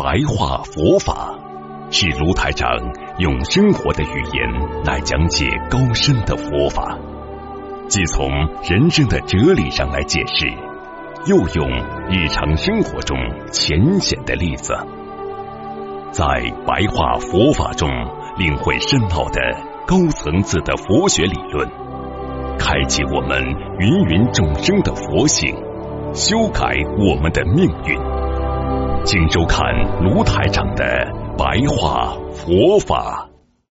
白话佛法，是卢台长用生活的语言来讲解高深的佛法，既从人生的哲理上来解释，又用日常生活中浅显的例子，在白话佛法中领会深奥的高层次的佛学理论，开启我们芸芸众生的佛性，修改我们的命运。请收看卢台长的白话佛法。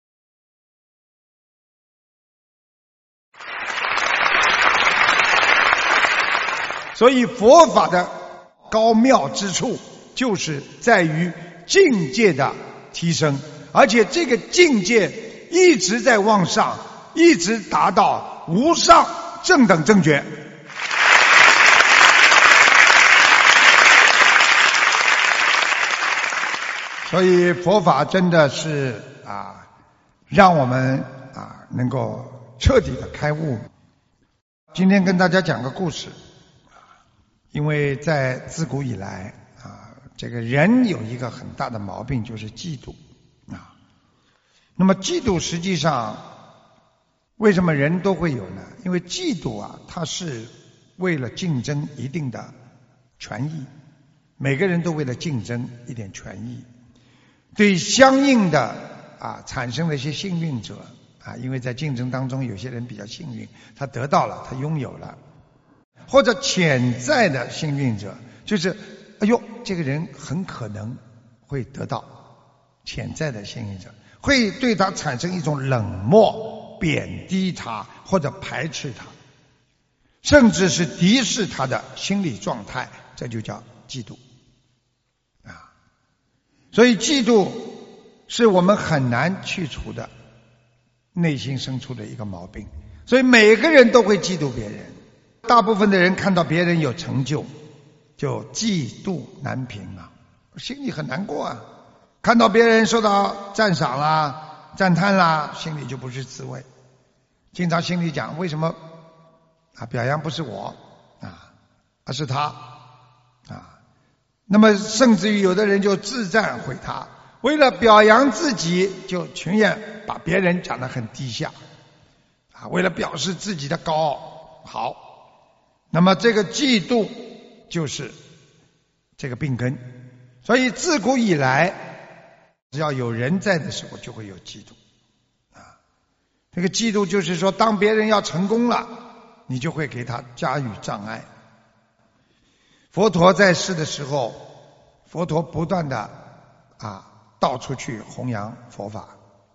所以佛法的高妙之处，就是在于境界的提升，而且这个境界一直在往上，一直达到无上正等正觉。所以佛法真的是让我们能够彻底的开悟。今天跟大家讲个故事，因为在自古以来这个人有一个很大的毛病，就是嫉妒那么嫉妒实际上为什么人都会有呢？因为嫉妒它是为了竞争一定的权益，每个人都为了竞争一点权益，对相应的产生了一些幸运者因为在竞争当中有些人比较幸运，他得到了，他拥有了，或者潜在的幸运者，就是这个人很可能会得到，潜在的幸运者会对他产生一种冷漠、贬低他或者排斥他，甚至是敌视他的心理状态，这就叫嫉妒所以嫉妒是我们很难去除的内心深处的一个毛病，所以每个人都会嫉妒别人。大部分的人看到别人有成就，就嫉妒难平心里很难过看到别人受到赞赏啦、赞叹啦，心里就不是滋味，经常心里讲为什么表扬不是我而是他那么甚至于有的人就自赞毁他，为了表扬自己就情愿把别人讲得很低下为了表示自己的高傲。好，那么这个嫉妒就是这个病根。所以自古以来只要有人在的时候就会有嫉妒这个嫉妒就是说，当别人要成功了，你就会给他加以障碍。佛陀在世的时候，佛陀不断的到处去弘扬佛法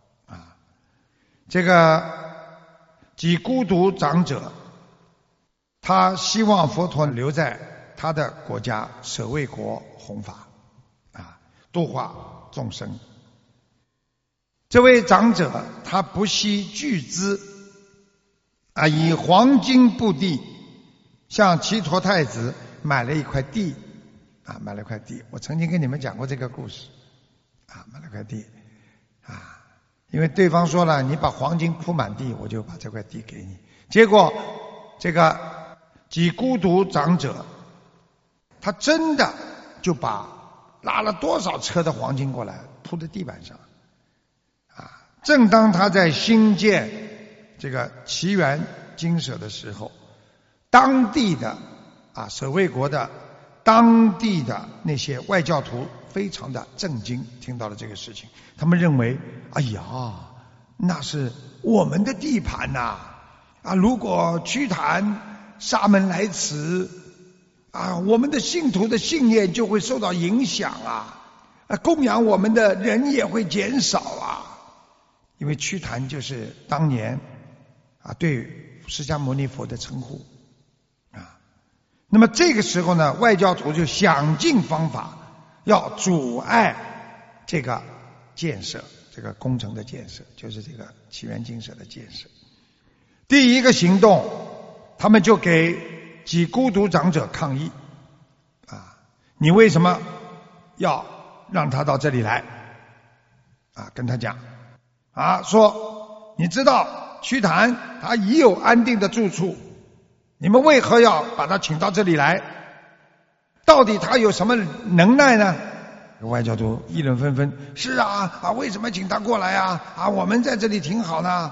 这个几孤独长者，他希望佛陀留在他的国家舍卫国弘法度化众生。这位长者他不惜巨资以黄金布地向祇陀太子买了一块地买了一块地。我曾经跟你们讲过这个故事买了块地因为对方说了，你把黄金铺满地，我就把这块地给你。结果这个几孤独长者他真的就把拉了多少车的黄金过来铺在地板上正当他在兴建这个祇园精舍的时候，当地的舍卫国的当地的那些外教徒非常的震惊，听到了这个事情，他们认为那是我们的地盘如果瞿昙沙门来迟我们的信徒的信念就会受到影响供养我们的人也会减少因为瞿昙就是当年对释迦牟尼佛的称呼那么这个时候呢，外教徒就想尽方法要阻碍这个建设，这个工程的建设，就是这个祇园精舍的建设。第一个行动，他们就给几孤独长者抗议你为什么要让他到这里来跟他讲说你知道瞿昙他已有安定的住处，你们为何要把他请到这里来？到底他有什么能耐呢？ 外教徒议论纷纷，是啊，为什么请他过来啊？我们在这里挺好呢。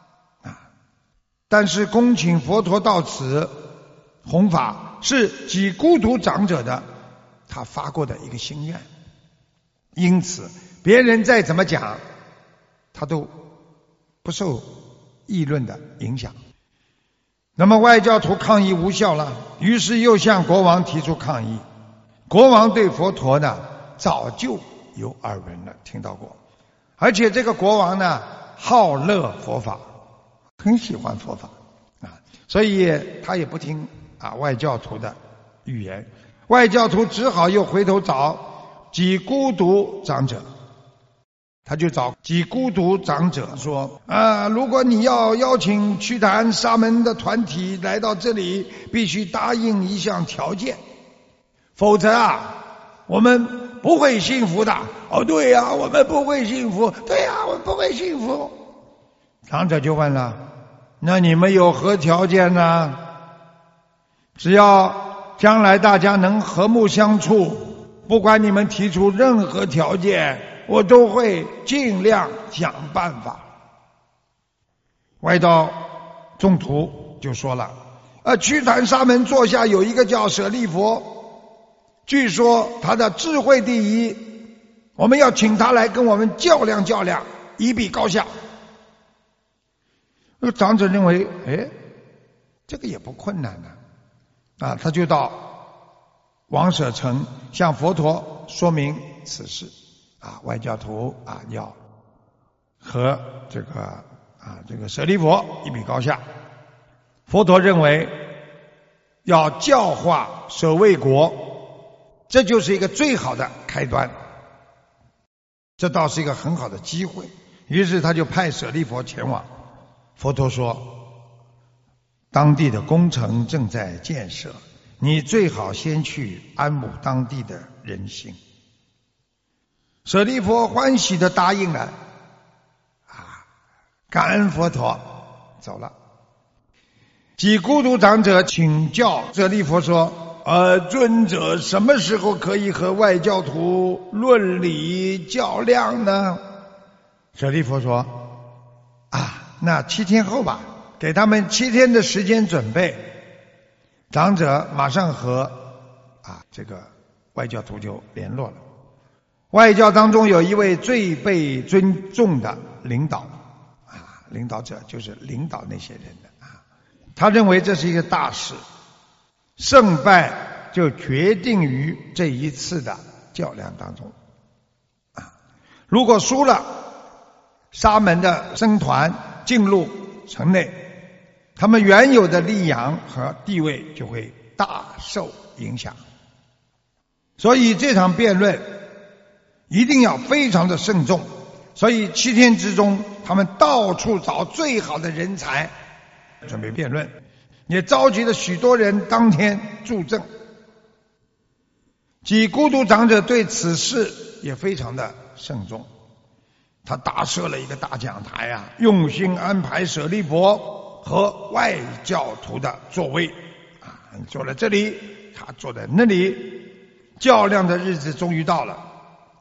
但是恭请佛陀到此弘法，是给孤独长者的他发过的一个心愿，因此别人再怎么讲，他都不受议论的影响。那么外教徒抗议无效了，于是又向国王提出抗议。国王对佛陀呢早就有耳闻了，听到过，而且这个国王呢好乐佛法，很喜欢佛法所以他也不听外教徒的语言。外教徒只好又回头找给孤独长者，他就找给孤独长者说如果你要邀请祛檀沙门的团体来到这里，必须答应一项条件，否则我们不会幸福的。对呀，我们不会幸福。对呀，我们不会幸福。长者就问了，那你们有何条件呢？只要将来大家能和睦相处，不管你们提出任何条件，我都会尽量想办法。外道众徒就说了，祛檀沙门座下有一个叫舍利佛，据说他的智慧第一，我们要请他来跟我们较量较量，一比高下。长者认为这个也不困难他就到王舍城向佛陀说明此事外教徒要和这个舍利佛一比高下。佛陀认为要教化舍卫国，这就是一个最好的开端，这倒是一个很好的机会。于是他就派舍利佛前往。佛陀说，当地的工程正在建设，你最好先去安抚当地的人心。舍利佛欢喜地答应了感恩佛陀，走了。给孤独长者请教舍利佛说，尊者什么时候可以和外教徒论理较量呢？舍利佛说，那7天后吧，给他们7天的时间准备。长者马上和这个外教徒就联络了。外教当中有一位最被尊重的领导领导者，就是领导那些人的他认为这是一个大事，胜败就决定于这一次的较量当中如果输了，沙门的僧团进入城内，他们原有的利养和地位就会大受影响。所以这场辩论一定要非常的慎重。所以7天之中，他们到处找最好的人才准备辩论，也召集了许多人当天助阵。给孤独长者对此事也非常的慎重，他搭设了一个大讲台用心安排舍利佛和外教徒的座位你坐在这里，他坐在那里。较量的日子终于到了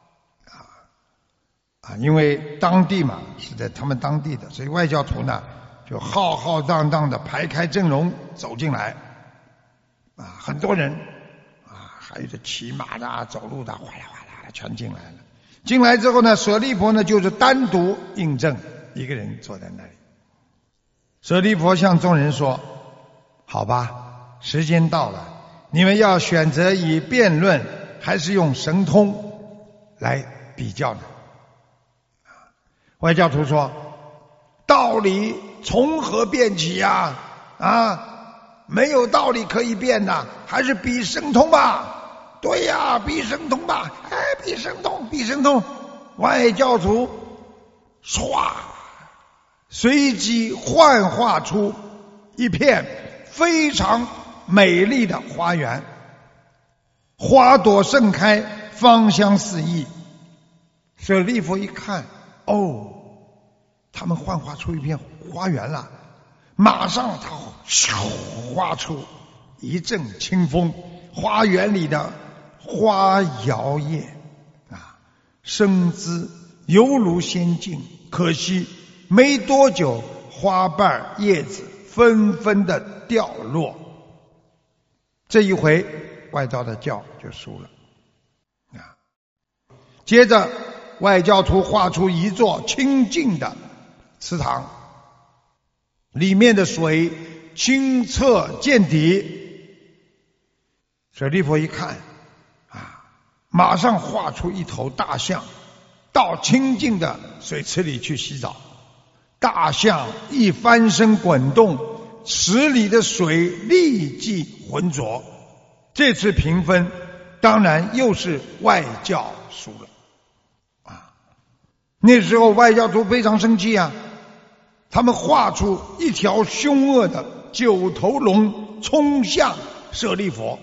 因为当地嘛是在他们当地的，所以外教徒呢就浩浩荡荡的排开阵容走进来很多人还有这骑马的走路的哗啦哗啦的全进来了。进来之后呢，舍利佛呢就是单独应正，一个人坐在那里。舍利佛向众人说，好吧，时间到了，你们要选择以辩论还是用神通来比较呢？外教徒说，道理从何辩起没有道理可以辩的，还是比神通吧。对呀，比神通吧，比神通，比神通。外教徒唰，随即幻化出一片非常美丽的花园，花朵盛开，芳香四溢。舍利弗一看，他们幻化出一片花园了，马上他刮出一阵清风，花园里的花摇曳生姿犹如仙境，可惜没多久，花瓣叶子纷纷的掉落。这一回外道的教就输了啊！接着外教徒画出一座清净的池塘，里面的水清澈见底。舍利弗一看啊，马上画出一头大象到清净的水池里去洗澡。大象一翻身滚动，池里的水立即浑浊。这次评分当然又是外教输了啊！那时候外教徒非常生气啊，他们画出一条凶恶的九头龙冲向舍利弗，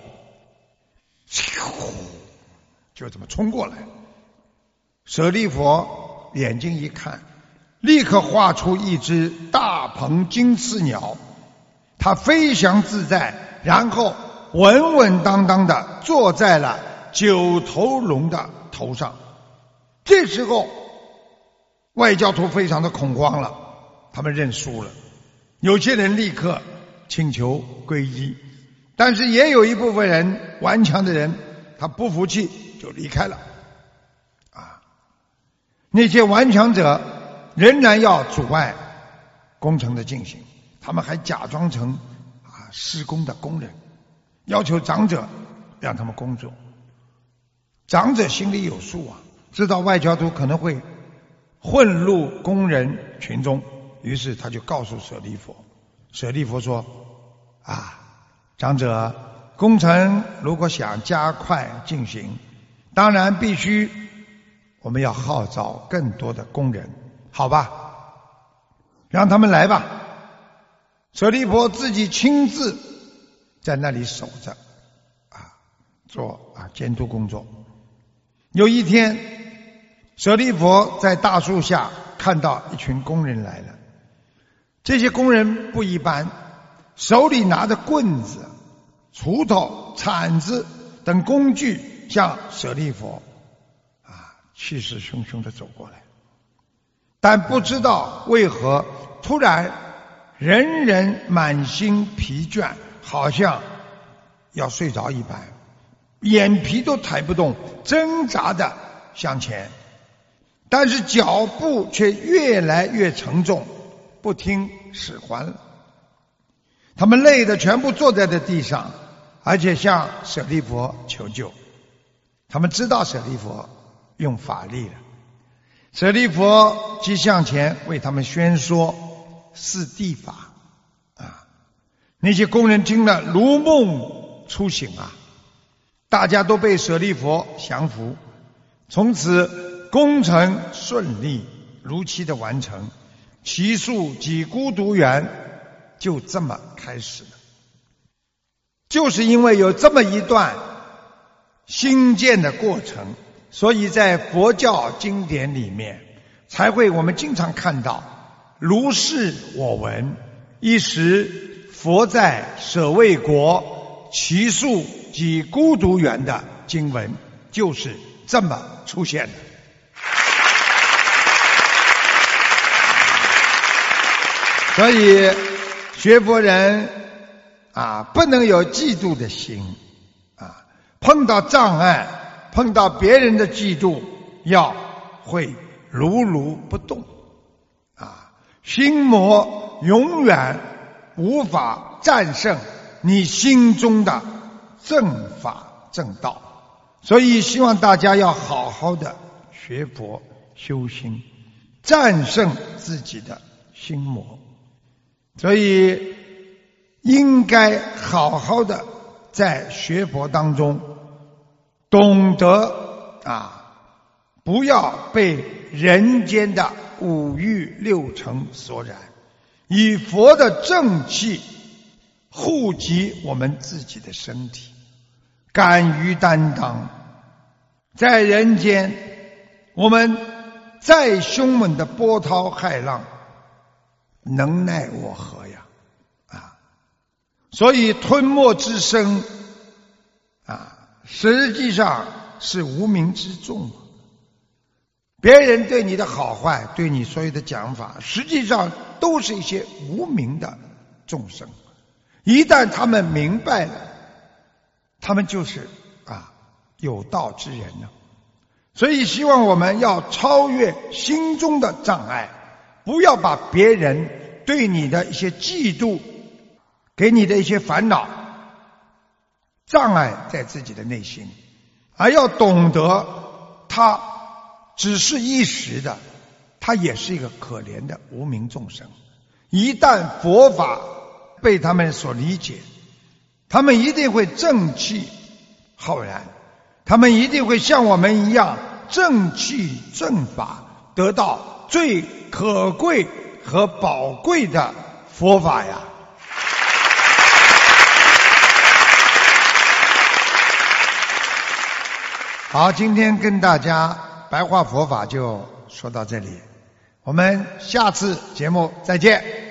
就这么冲过来。舍利弗眼睛一看，立刻画出一只大鹏金翅鸟，它飞翔自在，然后稳稳当当的坐在了九头龙的头上。这时候外教徒非常的恐慌了，他们认输了。有些人立刻请求皈依，但是也有一部分人顽强的人，他不服气就离开了啊。那些顽强者仍然要阻碍工程的进行，他们还假装成施工的工人，要求长者让他们工作。长者心里有数啊，知道外教徒可能会混入工人群中，于是他就告诉舍利弗。舍利弗说长者，工程如果想加快进行，当然必须我们要号召更多的工人，好吧，让他们来吧。舍利弗自己亲自在那里守着做监督工作。有一天，舍利弗在大树下看到一群工人来了。这些工人不一般，手里拿着棍子、锄头、铲子等工具，向舍利弗气势汹汹地走过来。但不知道为何，突然人人满心疲倦，好像要睡着一般，眼皮都抬不动，挣扎地向前，但是脚步却越来越沉重，不听使唤了。他们累得全部坐在了地上，而且向舍利弗求救。他们知道舍利弗用法力了。舍利弗即向前为他们宣说四谛法那些工人听了如梦初醒大家都被舍利弗降服。从此工程顺利如期的完成，祇树及孤独园就这么开始了。就是因为有这么一段兴建的过程，所以在佛教经典里面才会我们经常看到如是我闻，一时佛在舍卫国祇树及孤独园的经文就是这么出现的。所以学佛人不能有嫉妒的心碰到障碍，碰到别人的嫉妒，要会如如不动心魔永远无法战胜你心中的正法正道。所以希望大家要好好的学佛修心，战胜自己的心魔。所以应该好好的在学佛当中懂得不要被人间的五欲六尘所染，以佛的正气护及我们自己的身体，敢于担当。在人间我们再凶猛的波涛骇浪能奈我何呀所以吞没之身实际上是无名之众别人对你的好坏，对你所有的讲法，实际上都是一些无明的众生。一旦他们明白了，他们就是有道之人了。所以希望我们要超越心中的障碍，不要把别人对你的一些嫉妒，给你的一些烦恼障碍在自己的内心，而要懂得他只是一时的，他也是一个可怜的无名众生。一旦佛法被他们所理解，他们一定会正气浩然，他们一定会像我们一样正气正法，得到最可贵和宝贵的佛法呀。好，今天跟大家白话佛法就说到这里，我们下次节目再见。